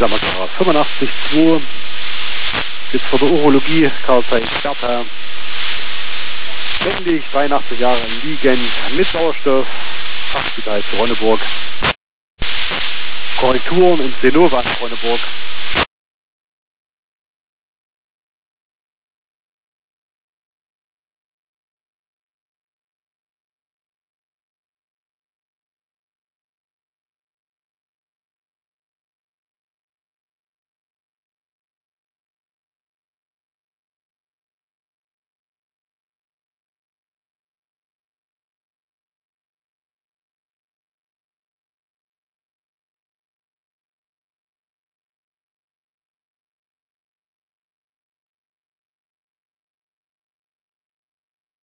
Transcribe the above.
Klammergara 85,2. Jetzt vor der Urologie, Karl Zeiss Bertha. Ständig 83 Jahre liegend mit Sauerstoff. Fachspital zu Ronneburg. Korrekturen im Senova in Ronneburg.